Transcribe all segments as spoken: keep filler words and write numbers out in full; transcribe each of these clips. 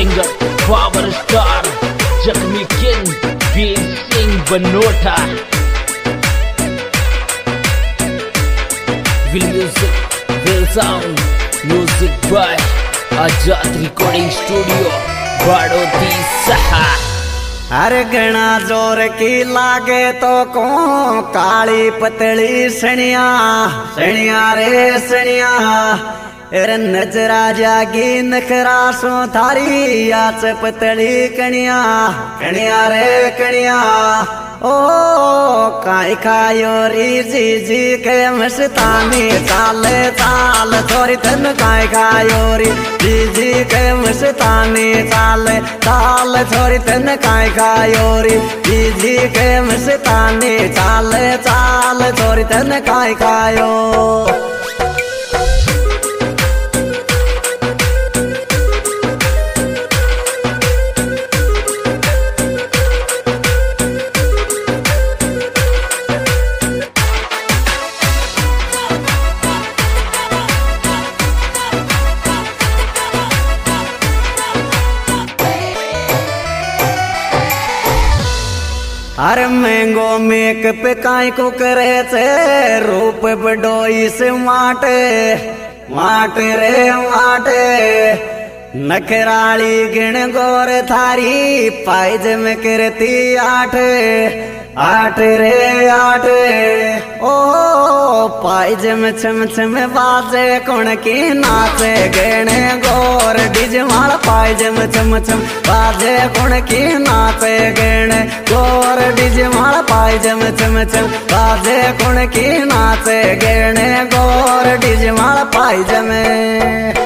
Singer power star जख्मी king Veer Singh Banota. Will music will sound music by Azad recording studio Badoti सहा। अरे घना जोर की लागे तो को काली पतली सनिया सनिया रे सनिया। अरे नजरा जागी नखरा सो थारी आच पतली कणिया कणिया रे कणिया। ओ काई खायो री जी जी के मस्तानी चाले चाल थोड़ी तन काई खायो री जी जी के मस्तानी चाले चाल थोड़ी तन काई खायो री जी जी के मस्तानी चाले चाल थोड़ी तन काई खायो। अरे महंगो मेकअप काई को करे थे रूप बडोई से माटे माटे रे माटे। नखराली गिण गोर थारी पाइज में करती आठ आठ रे आठ। ओ पाइज में छम छम बाजे कौन की नाचे गेणे गोर डिज माल पाइज में छम छम बाजे कौन की नाचे गेणे गोर डिज माल पाइज में छम छम बाजे कौन की नाचे गेणे गोर डिज माल पाइज में।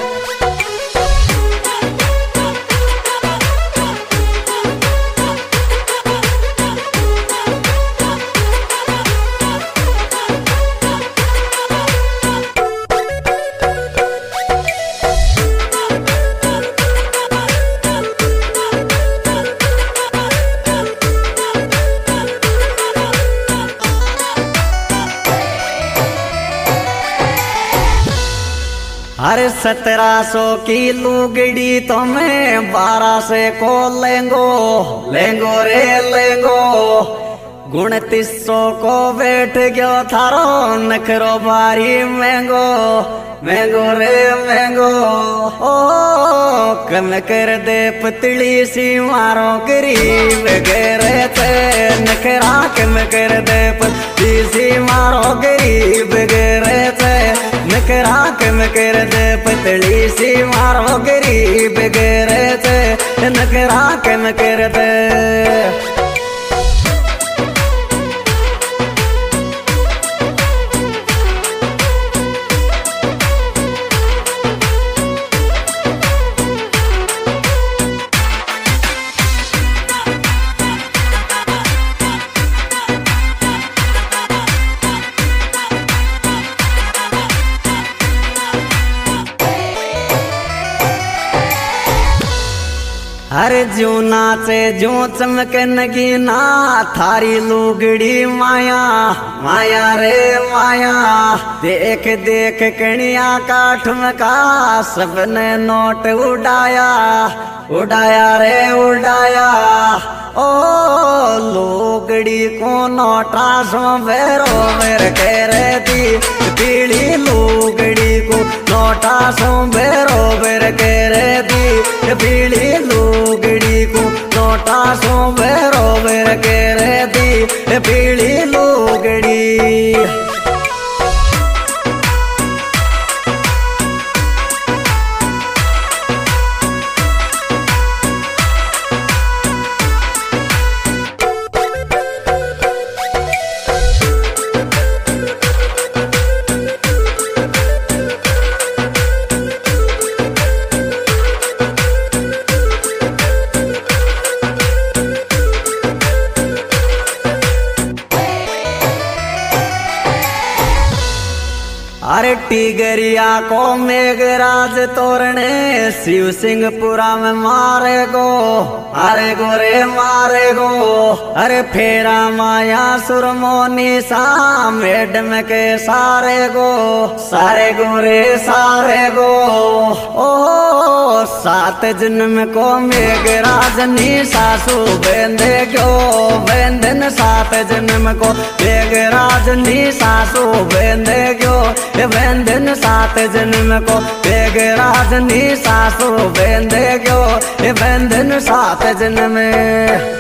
अरे सत्रह सौ की लुगड़ी तो मैं बारह से को लेंगो लेंगो रे लेंगो। उनतीस सौ को बैठ गयो थारो नखरो भारी महंगो महंगो रे महंगो। ओ कम कर दे पतली सी मारो गरीब गेरे थे नखरा कम कर दे पतली सी मारो गरीब गेरे थे नखरा कम कर दे पतली सी मारो गरीब गेरे थे नखरा कम कर दे। अरे जो नाचे जो चमके नगीना थारी लुगड़ी माया माया रे माया। देख देख कणिया का ठुमका सबने नोट उड़ाया उड़ाया रे उड़ाया। ओ लुगड़ी को नोटा सो बेरो मेरे करे दी पीली लुगड़ी को नोटा सो बेरो मेरे करे दी पीली लुगड़ी को नोटा सो बेरो मेरे करे दी पीली लुगड़ी। अरे टिगरिया को मेघराज तोरने शिव सिंहपुरा में मारे गो अरे गो रे मारे गो। अरे फेरा माया सुरमोनी सा मेडम के सारे गो सारे गो रे सारे गो। ओ सात जन्म को मेघराजनी सासू बेंदे क्यों बेंदन सात जन्म को मेघराजनी सासू बेंदे क्यों बेंदन सात जन्म को मेघराजनी सासू बेंदे क्यों बेंदन सात जन्म में।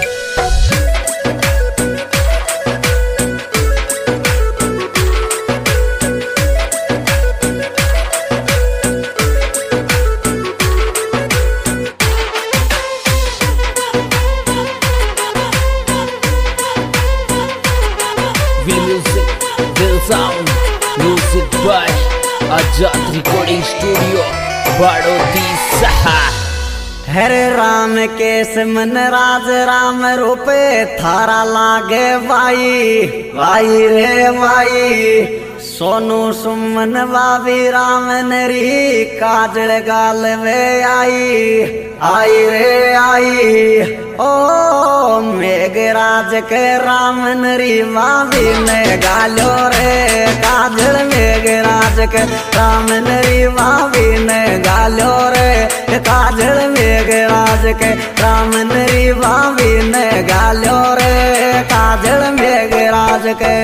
Sound music by Ajat Recording Studio बड़ौती सहा। हरे राम केस मन राज राम रूपे थारा लागे भाई भाई रे भाई सोनू सुमन बाबी राम नरी काजल गाल में आई आई रे आई ओ मेघराज के राम नरी बाबी ने गालो रे काजल मेघराज के राम नरी बाबी ने गालो रे काजल मेघराज के राम नरी बाबी ने गालो रे काजल मेघराज के।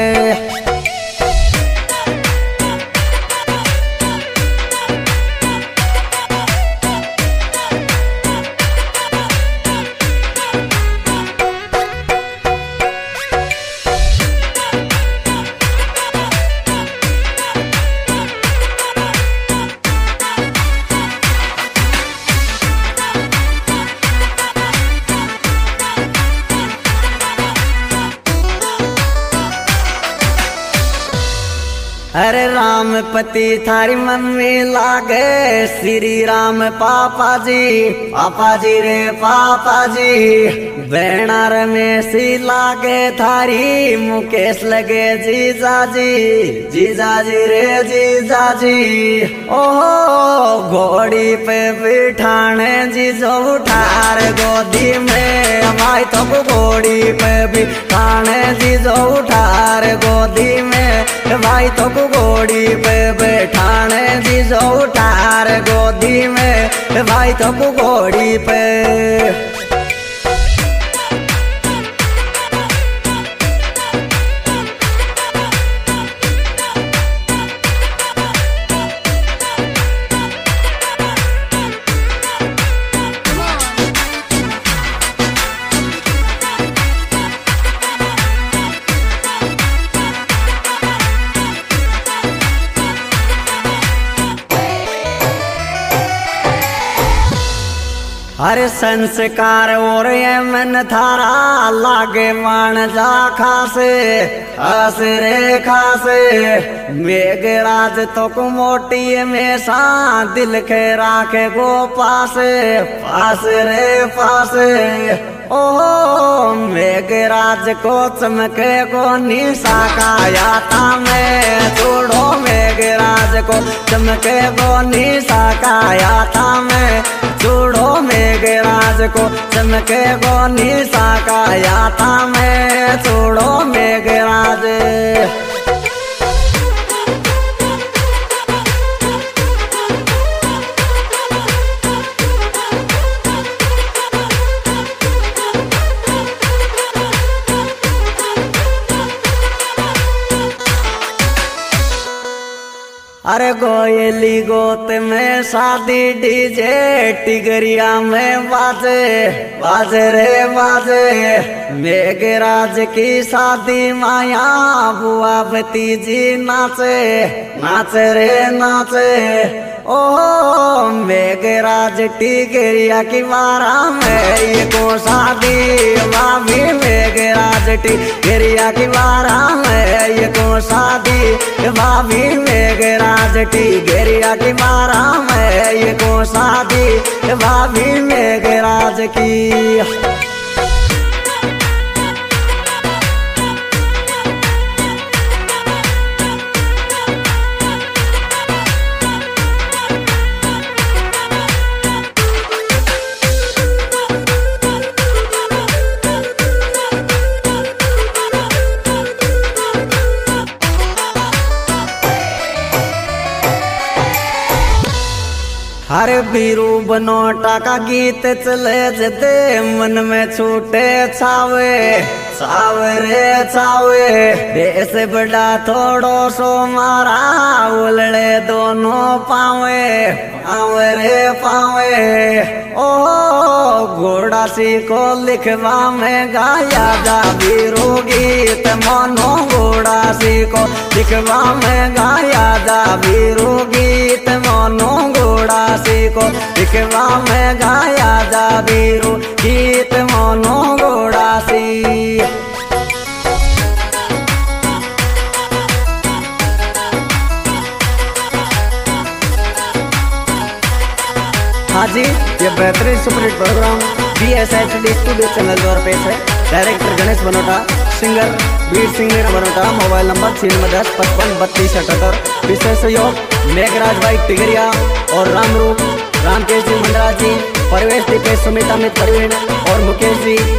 अरे राम पति थारी मम्मी लागे श्री राम पापा जी पापा जी रे पापा जी बेना रमेश लागे थारी मुकेश लगे जीजा जी जीजा जी रे जीजा जी ओहो घोड़ी पे बिठाने जीजो उठार गोदी में भाई तो घोड़ी पे बिठाने जीजो उठार गोदी में भाई तो घोड़ी पे बैठाने जीजो उठार गोदी में भाई तो घोड़ी पे। अरे संस्कार और ये मन थारा लागे मान जा खासे खास रे खासे मेघराज तो को मोटी में सा दिल के राखे गो पासे पास रे पासे ओ मेघराज को चमके को निशा का याता में छोड़ो मेघराज को चमके को निशा का याता में छोड़ो मेघराज को चमके को निशा का याता में छोड़ो मेघराज। अरे गोयली गोत में शादी डीजे टिगरिया में बाजे बाजे रे बाजे मेघराज की शादी माया बुआ भतीजी नाचे नाचे रे नाचे ओ मेघराज टिगरिया की बारा में ये को शादी भाभी मेघराज टिगरिया की बारा में ये को शादी भाभी मेघराज टिगरिया की बारा में ये को शादी भाभी मेघराज की। अरे बीरू बनोटा का गीत चले जते मन में छूटे छावे छावे रे छावे देश बड़ा थोड़ो सो मारा उलड़े दोनों पावे पावे रे पावे ओ घोड़ा सी को लिखवा में गाया जा बीरू गीत मानो घोड़ा सी को लिखवा में गाया जा बीरू गीत मानो घोड़ा सी को लिखवा में गाया जा बीरू गीत मानो घोड़ा सी। हाँ जी, ये बेहतरीन superhit programme B S H D studio channel द्वारा पेश है। Director Ganesh Banota, singer Veer Singh Meera Banota, mobile number छियानवे दस पचपन बत्तीस अठहत्तर। विशेष सहयोग मेघराज भाई टिगरिया और रामरूप रामकेश जी मंडरा जी, परवेश दीपेश सुमिता मित प्रवीण और मुकेश जी।